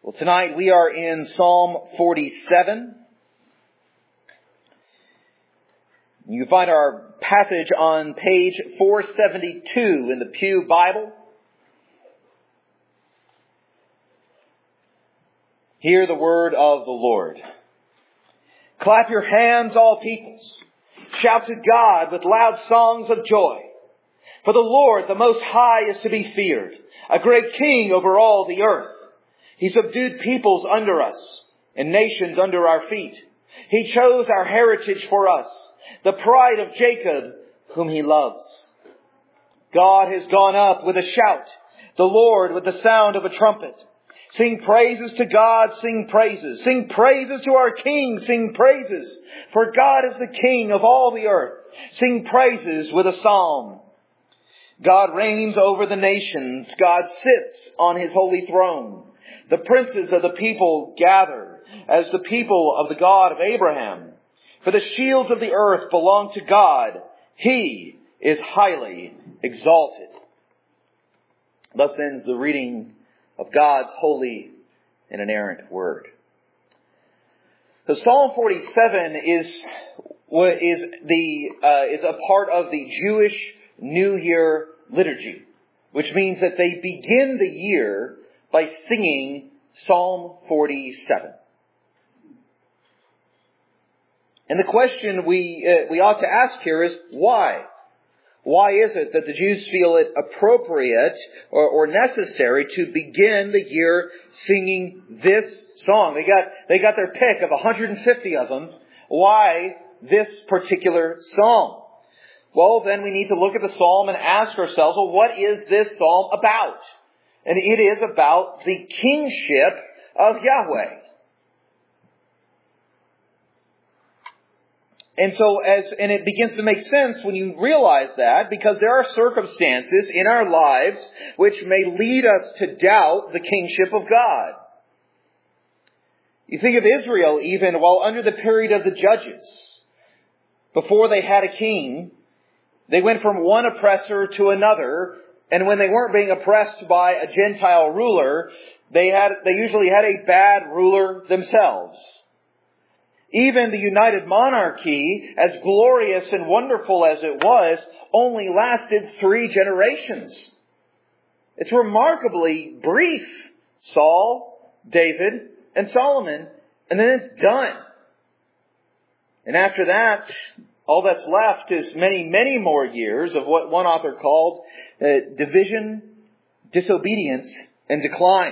Well, tonight we are in Psalm 47. You find our passage on page 472 in the Pew Bible. Hear the word of the Lord. Clap your hands, all peoples. Shout to God with loud songs of joy. For the Lord, the Most High, is to be feared, a great King over all the earth. He subdued peoples under us and nations under our feet. He chose our heritage for us, the pride of Jacob, whom He loves. God has gone up with a shout, the Lord with the sound of a trumpet. Sing praises to God, sing praises. Sing praises to our King, sing praises. For God is the King of all the earth. Sing praises with a psalm. God reigns over the nations. God sits on His holy throne. The princes of the people gather as the people of the God of Abraham. For the shields of the earth belong to God. He is highly exalted. Thus ends the reading of God's holy and inerrant word. So Psalm 47 is a part of the Jewish New Year liturgy, which means that they begin the year by singing Psalm 47. And the question we ought to ask here is why? Why is it that the Jews feel it appropriate or necessary to begin the year singing this song? They got their pick of 150 of them. Why this particular psalm? Well, then we need to look at the psalm and ask ourselves, well, what is this psalm about? And it is about the kingship of Yahweh. And it begins to make sense when you realize that, because there are circumstances in our lives which may lead us to doubt the kingship of God. You think of Israel even while under the period of the judges. Before they had a king, they went from one oppressor to another, and when they weren't being oppressed by a Gentile ruler, they usually had a bad ruler themselves. Even the united monarchy, as glorious and wonderful as it was, only lasted 3 generations. It's remarkably brief. Saul, David, and Solomon, and then it's done. And after that, all that's left is many, many more years of what one author called division, disobedience, and decline.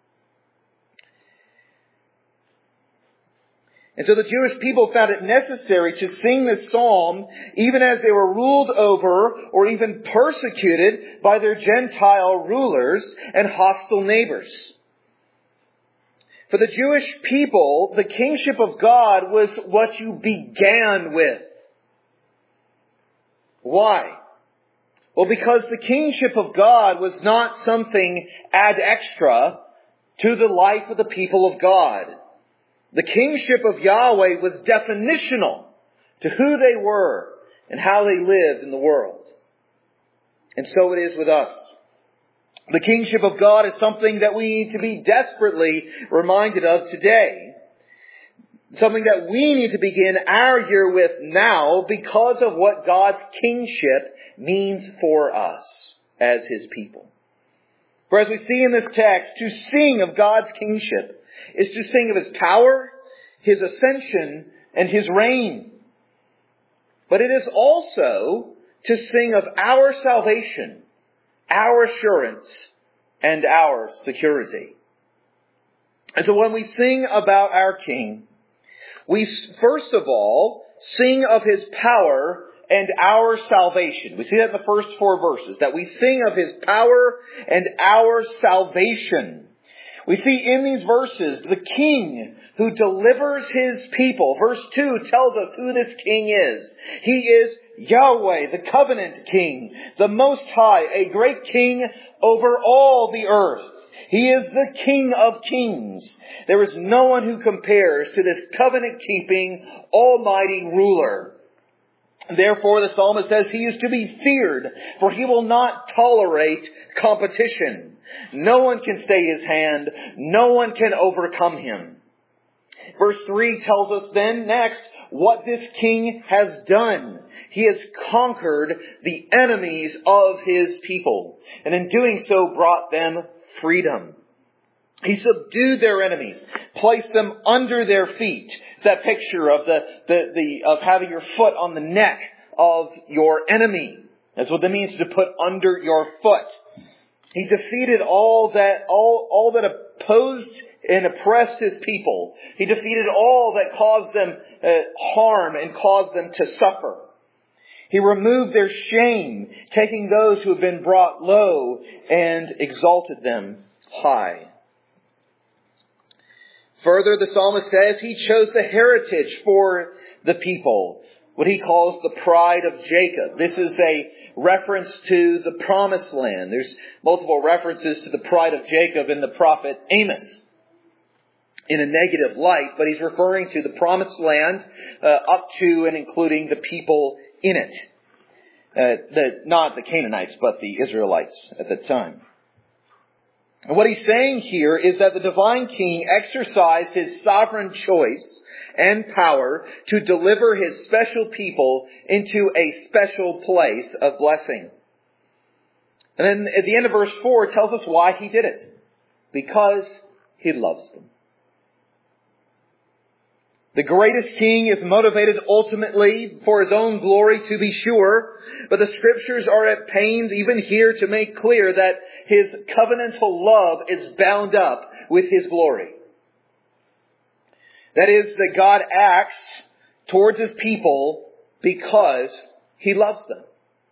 And so the Jewish people found it necessary to sing this psalm even as they were ruled over or even persecuted by their Gentile rulers and hostile neighbors. For the Jewish people, the kingship of God was what you began with. Why? Well, because the kingship of God was not something ad extra to the life of the people of God. The kingship of Yahweh was definitional to who they were and how they lived in the world. And so it is with us. The kingship of God is something that we need to be desperately reminded of today. Something that we need to begin our year with now because of what God's kingship means for us as His people. For as we see in this text, to sing of God's kingship is to sing of His power, His ascension, and His reign. But it is also to sing of our salvation, our assurance, and our security. And so when we sing about our King, we first of all sing of His power and our salvation. We see that in the first 4 verses, that we sing of His power and our salvation. We see in these verses the King who delivers His people. Verse 2 tells us who this King is. He is Yahweh, the covenant King, the Most High, a great King over all the earth. He is the King of kings. There is no one who compares to this covenant-keeping, almighty ruler. Therefore, the psalmist says he is to be feared, for he will not tolerate competition. No one can stay his hand. No one can overcome him. Verse 3 tells us then next what this king has done. He has conquered the enemies of his people, and in doing so brought them freedom. He subdued their enemies, placed them under their feet. It's that picture of of having your foot on the neck of your enemy. That's what that means, to put under your foot. He defeated all that opposed and oppressed his people. He defeated all that caused them harm and caused them to suffer. He removed their shame, taking those who have been brought low and exalted them high. Further, the psalmist says he chose the heritage for the people, what he calls the pride of Jacob. This is a reference to the promised land. There's multiple references to the pride of Jacob in the prophet Amos in a negative light, but he's referring to the promised land up to and including the people in it. Not the Canaanites, but the Israelites at the time. And what he's saying here is that the divine king exercised his sovereign choice and power to deliver his special people into a special place of blessing. And then at the end of verse 4, it tells us why he did it. Because he loves them. The greatest king is motivated ultimately for his own glory, to be sure, but the Scriptures are at pains even here to make clear that his covenantal love is bound up with his glory. That is, that God acts towards his people because he loves them.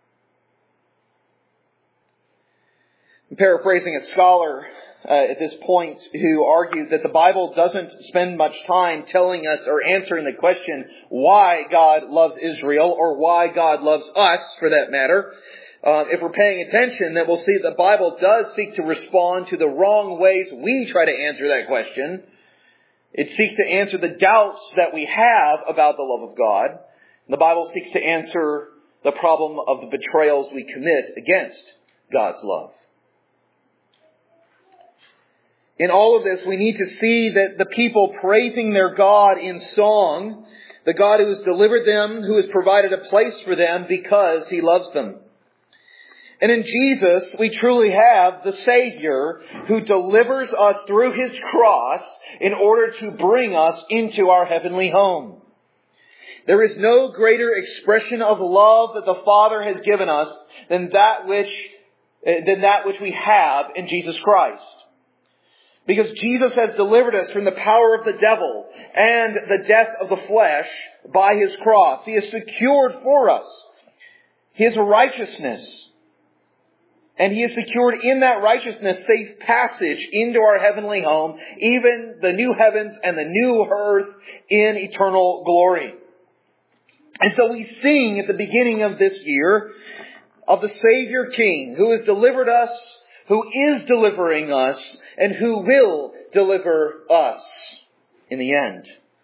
I'm paraphrasing a scholar at this point who argued that the Bible doesn't spend much time telling us or answering the question why God loves Israel, or why God loves us, for that matter. If we're paying attention, then we'll see that the Bible does seek to respond to the wrong ways we try to answer that question. It seeks to answer the doubts that we have about the love of God. The Bible seeks to answer the problem of the betrayals we commit against God's love. In all of this, we need to see that the people praising their God in song, the God who has delivered them, who has provided a place for them because he loves them. And in Jesus, we truly have the Savior who delivers us through his cross in order to bring us into our heavenly home. There is no greater expression of love that the Father has given us than that which we have in Jesus Christ. Because Jesus has delivered us from the power of the devil and the death of the flesh by his cross. He has secured for us his righteousness. And he has secured in that righteousness safe passage into our heavenly home, even the new heavens and the new earth in eternal glory. And so we sing at the beginning of this year of the Savior King who has delivered us, who is delivering us, and who will deliver us in the end.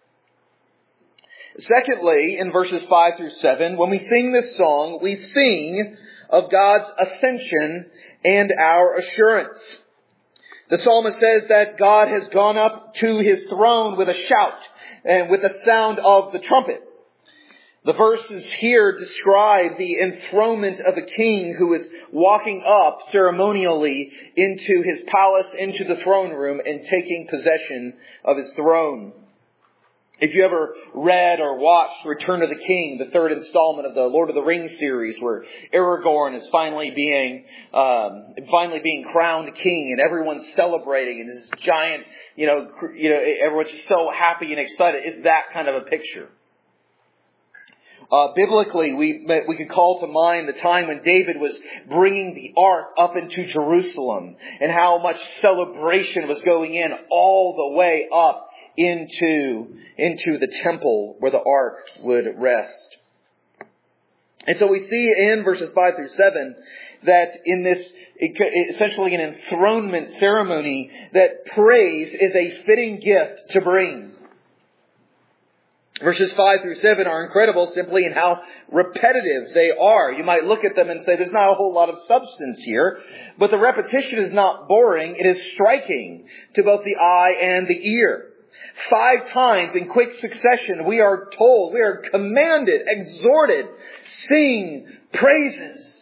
Secondly, in verses 5 through 7, when we sing this song, we sing of God's ascension and our assurance. The psalmist says that God has gone up to his throne with a shout and with the sound of the trumpet. The verses here describe the enthronement of a king who is walking up ceremonially into his palace, into the throne room, and taking possession of his throne. If you ever read or watched Return of the King, the third installment of the Lord of the Rings series, where Aragorn is finally being crowned king, and everyone's celebrating, and this giant, everyone's just so happy and excited. It's that kind of a picture. Biblically, we could call to mind the time when David was bringing the ark up into Jerusalem, and how much celebration was going in all the way up into the temple where the ark would rest. And so we see in verses 5 through 7 that in this essentially an enthronement ceremony, that praise is a fitting gift to bring. Verses 5 through 7 are incredible simply in how repetitive they are. You might look at them and say there's not a whole lot of substance here, but the repetition is not boring. It is striking to both the eye and the ear. 5 times in quick succession we are told, we are commanded, exhorted, sing praises.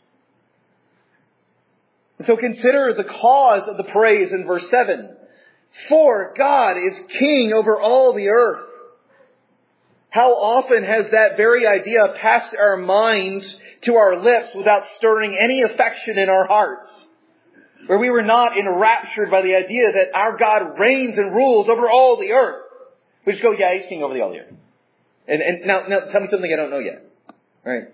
And so consider the cause of the praise in verse 7. For God is king over all the earth. How often has that very idea passed our minds to our lips without stirring any affection in our hearts? Where we were not enraptured by the idea that our God reigns and rules over all the earth. We just go, yeah, He's king over all the earth. And now tell me something I don't know yet. Right?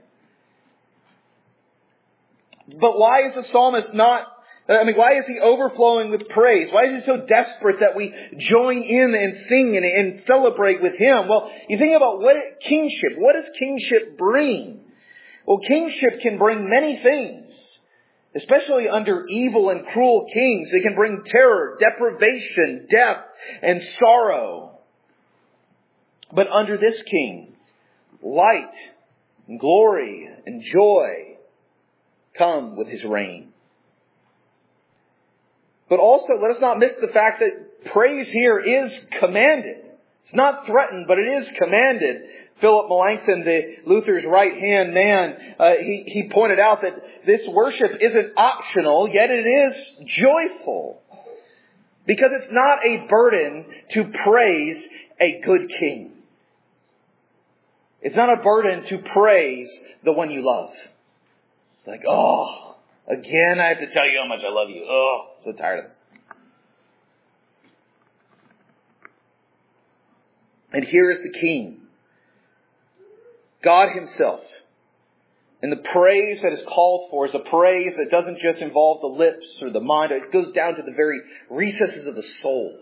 But why is the psalmist why is he overflowing with praise? Why is he so desperate that we join in and sing and celebrate with him? Well, you think about what does kingship bring? Well, kingship can bring many things, especially under evil and cruel kings. It can bring terror, deprivation, death, and sorrow. But under this king, light and glory and joy come with his reign. But also, let us not miss the fact that praise here is commanded. It's not threatened, but it is commanded. Philip Melanchthon, Luther's right-hand man, he pointed out that this worship isn't optional, yet it is joyful. Because it's not a burden to praise a good king. It's not a burden to praise the one you love. It's like, oh, again I have to tell you how much I love you. Oh, I'm so tired of this. And here is the King, God Himself. And the praise that is called for is a praise that doesn't just involve the lips or the mind. It goes down to the very recesses of the soul.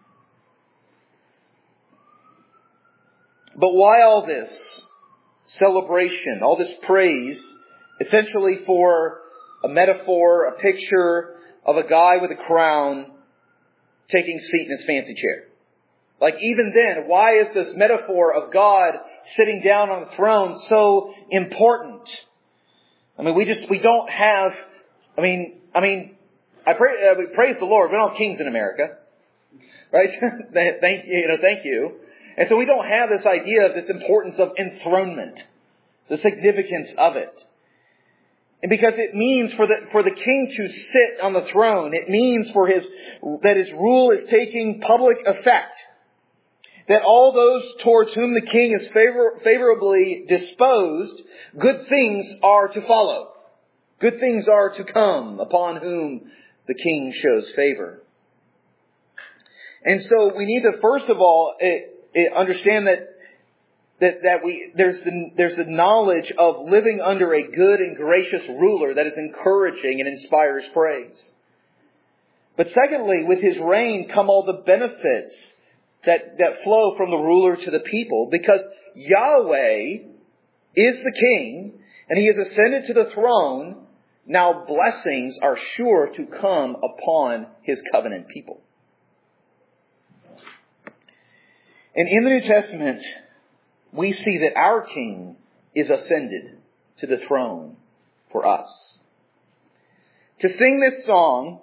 But why all this celebration, all this praise, essentially for a metaphor, a picture of a guy with a crown taking a seat in his fancy chair? Like even then, why is this metaphor of God sitting down on the throne so important? I mean, we don't have, we praise the Lord. We don't have kings in America. Right? Thank you. And so we don't have this idea of this importance of enthronement, the significance of it. And because it means for the king to sit on the throne, it means that his rule is taking public effect. That all those towards whom the king is favorably disposed, good things are to follow. Good things are to come upon whom the king shows favor. And so we need to first of all understand that there's the knowledge of living under a good and gracious ruler that is encouraging and inspires praise. But secondly, with his reign come all the benefits that flow from the ruler to the people, because Yahweh is the king and He has ascended to the throne. Now blessings are sure to come upon His covenant people. And in the New Testament, we see that our King is ascended to the throne for us. To sing this psalm,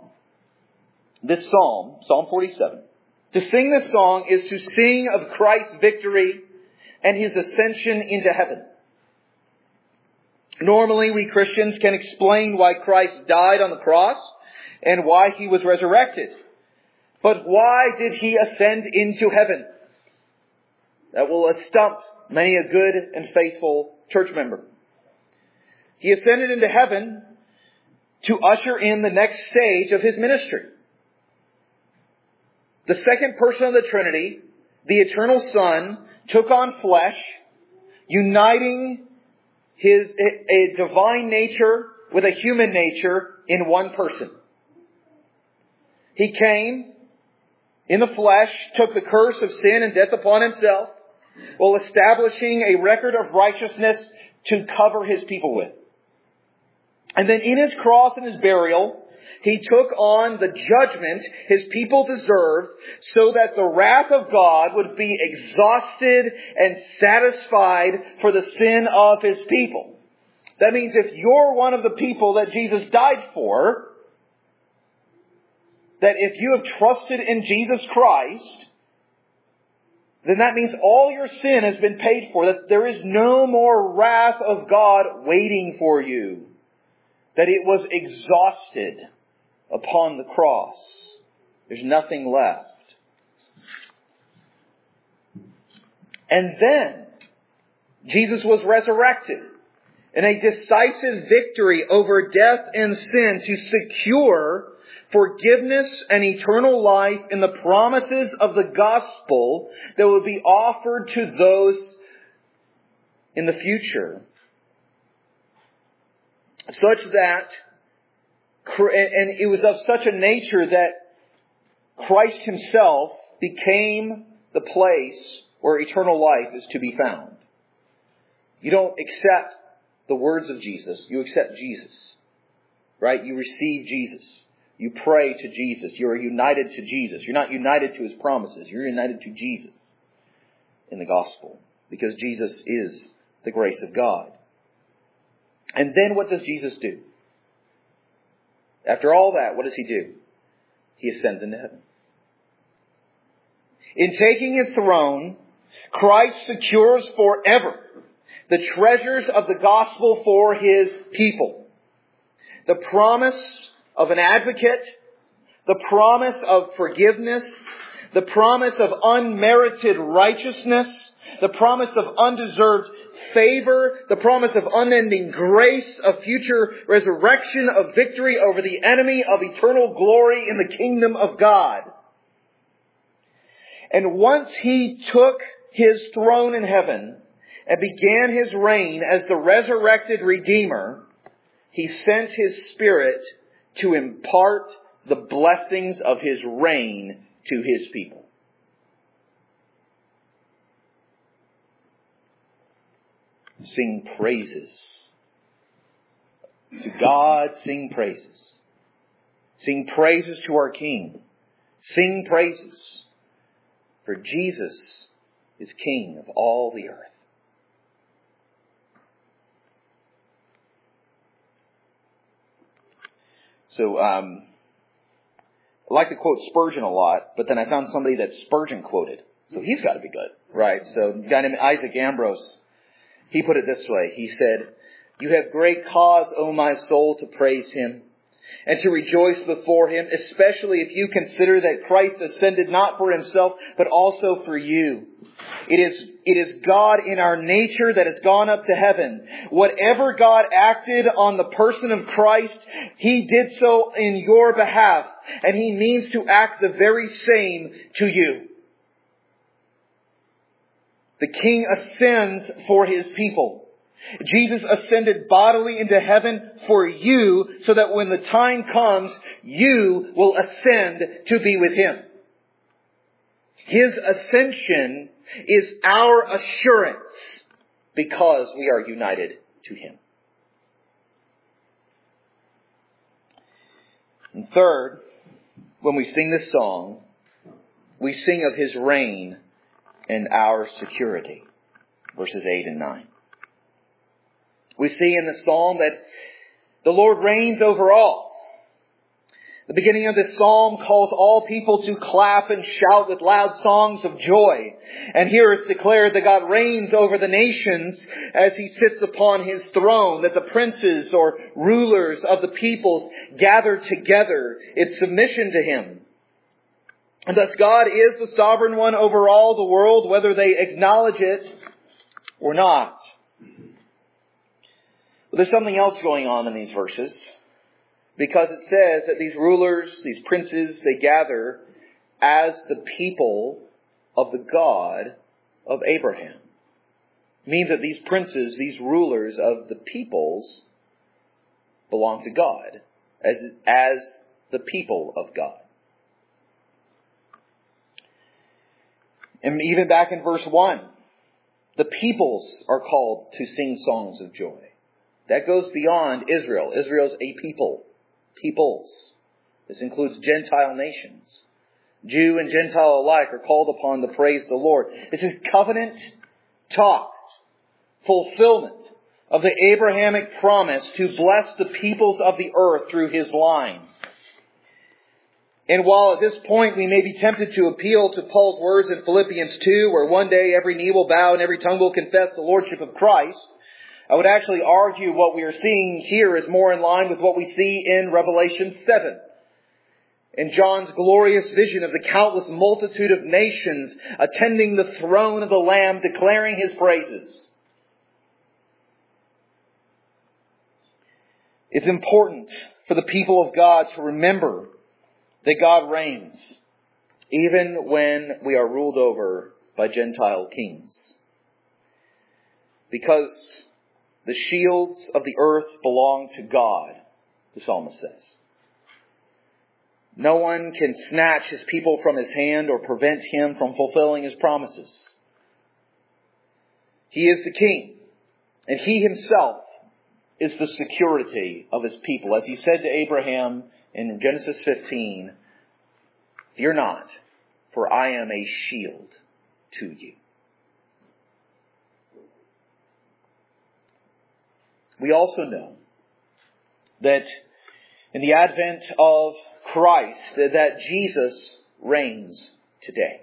Psalm 47, to sing this song is to sing of Christ's victory and His ascension into heaven. Normally, we Christians can explain why Christ died on the cross and why He was resurrected. But why did He ascend into heaven? That will stump many a good and faithful church member. He ascended into heaven to usher in the next stage of His ministry. The second person of the Trinity, the eternal Son, took on flesh, uniting a divine nature with a human nature in one person. He came in the flesh, took the curse of sin and death upon Himself, while establishing a record of righteousness to cover His people with. And then in His cross and His burial, He took on the judgment His people deserved so that the wrath of God would be exhausted and satisfied for the sin of His people. That means if you're one of the people that Jesus died for, that if you have trusted in Jesus Christ, then that means all your sin has been paid for, that there is no more wrath of God waiting for you, that it was exhausted upon the cross. There's nothing left. And then Jesus was resurrected in a decisive victory over death and sin to secure forgiveness and eternal life in the promises of the gospel that would be offered to those in the future. Such that, and it was of such a nature that Christ Himself became the place where eternal life is to be found. You don't accept the words of Jesus. You accept Jesus. Right? You receive Jesus. You pray to Jesus. You are united to Jesus. You're not united to His promises. You're united to Jesus in the gospel. Because Jesus is the grace of God. And then what does Jesus do? After all that, what does He do? He ascends into heaven. In taking His throne, Christ secures forever the treasures of the gospel for His people. The promise of an advocate, the promise of forgiveness, the promise of unmerited righteousness, the promise of undeserved favor, the promise of unending grace, of future resurrection, of victory over the enemy, of eternal glory in the kingdom of God. And once He took His throne in heaven and began His reign as the resurrected Redeemer, He sent His Spirit to impart the blessings of His reign to His people. Sing praises. To God sing praises. Sing praises to our King. Sing praises. For Jesus is King of all the earth. So, I like to quote Spurgeon a lot, but then I found somebody that Spurgeon quoted. So he's got to be good, right? So a guy named Isaac Ambrose, he put it this way. He said, "You have great cause, O my soul, to praise Him and to rejoice before Him, especially if you consider that Christ ascended not for Himself, but also for you. It is God in our nature that has gone up to heaven. Whatever God acted on the person of Christ, He did so in your behalf, and He means to act the very same to you." The King ascends for His people. Jesus ascended bodily into heaven for you so that when the time comes, you will ascend to be with Him. His ascension is our assurance because we are united to Him. And third, when we sing this song, we sing of His reign and our security. Verses 8 and 9. We see in the psalm that the Lord reigns over all. The beginning of this psalm calls all people to clap and shout with loud songs of joy. And here it's declared that God reigns over the nations as He sits upon His throne, that the princes or rulers of the peoples gather together in submission to Him. And thus God is the sovereign one over all the world, whether they acknowledge it or not. But there's something else going on in these verses. Because it says that these rulers, these princes, they gather as the people of the God of Abraham. It means that these princes, these rulers of the peoples, belong to God as the people of God. And even back in verse 1, the peoples are called to sing songs of joy. That goes beyond Israel. Israel's a people. Peoples. This includes Gentile nations. Jew and Gentile alike are called upon to praise the Lord. This is covenant talk, fulfillment of the Abrahamic promise to bless the peoples of the earth through his line. And while at this point we may be tempted to appeal to Paul's words in Philippians 2, where one day every knee will bow and every tongue will confess the lordship of Christ, I would actually argue what we are seeing here is more in line with what we see in Revelation 7. In John's glorious vision of the countless multitude of nations attending the throne of the Lamb, declaring his praises. It's important for the people of God to remember that God reigns, even when we are ruled over by Gentile kings. Because the shields of the earth belong to God, the psalmist says. No one can snatch his people from his hand or prevent him from fulfilling his promises. He is the king, and he himself is the security of his people. As he said to Abraham in Genesis 15, "Fear not, for I am a shield to you." We also know that in the advent of Christ, that Jesus reigns today.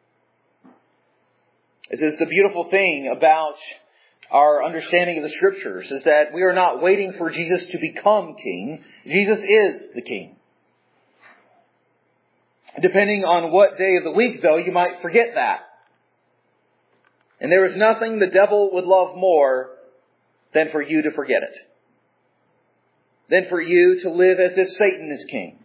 This is the beautiful thing about our understanding of the Scriptures, is that we are not waiting for Jesus to become king. Jesus is the king. Depending on what day of the week, though, you might forget that. And there is nothing the devil would love more than for you to forget it. Than for you to live as if Satan is king.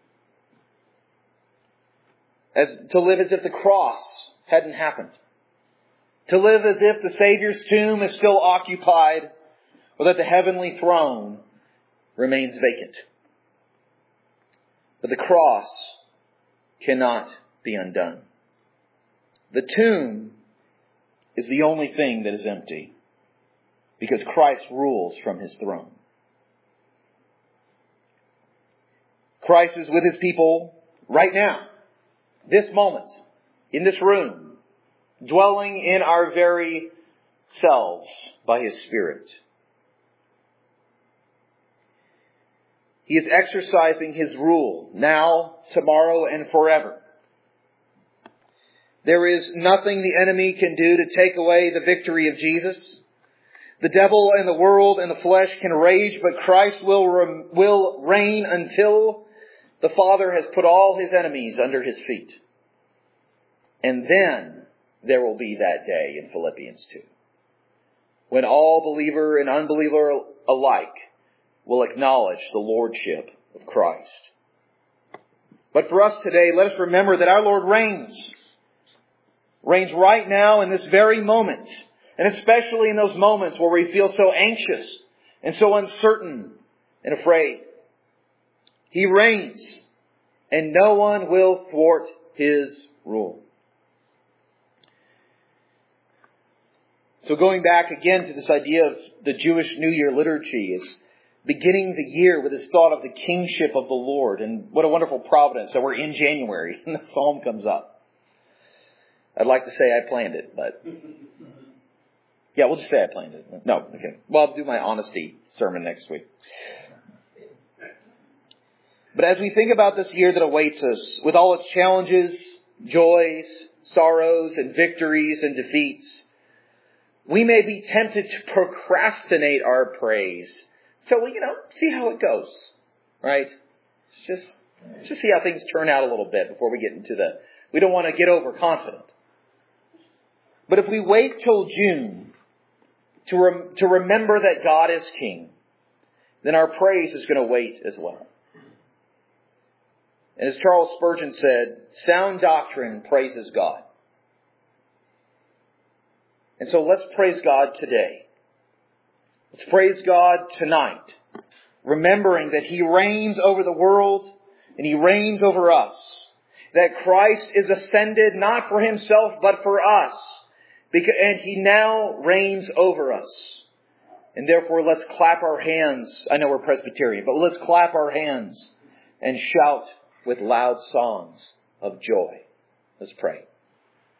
To live as if the cross hadn't happened. To live as if the Savior's tomb is still occupied, or that the heavenly throne remains vacant. But the cross cannot be undone. The tomb is the only thing that is empty, because Christ rules from his throne. Christ is with his people right now, this moment, in this room, dwelling in our very selves by his Spirit. He is exercising his rule now, tomorrow, and forever. There is nothing the enemy can do to take away the victory of Jesus. The devil and the world and the flesh can rage, but Christ will reign until the Father has put all his enemies under his feet. And then there will be that day in Philippians 2, when all believer and unbeliever alike will acknowledge the lordship of Christ. But for us today, let us remember that our Lord reigns. Reigns right now in this very moment. And especially in those moments where we feel so anxious and so uncertain and afraid. He reigns, and no one will thwart his rule. So going back again to this idea of the Jewish New Year liturgy is beginning the year with this thought of the kingship of the Lord. And what a wonderful providence that we're in January and the psalm comes up. I'd like to say I planned it, but... Yeah, we'll just say I planned it. No, okay. Well, I'll do my honesty sermon next week. But as we think about this year that awaits us, with all its challenges, joys, sorrows, and victories and defeats, we may be tempted to procrastinate our praise till we, see how it goes. Right? Just see how things turn out a little bit before we get into we don't want to get overconfident. But if we wait till June to remember that God is King, then our praise is going to wait as well. And as Charles Spurgeon said, sound doctrine praises God. And so let's praise God today. Let's praise God tonight, remembering that He reigns over the world and He reigns over us. That Christ is ascended not for Himself but for us. And He now reigns over us. And therefore let's clap our hands. I know we're Presbyterian, but let's clap our hands and shout with loud songs of joy. Let's pray.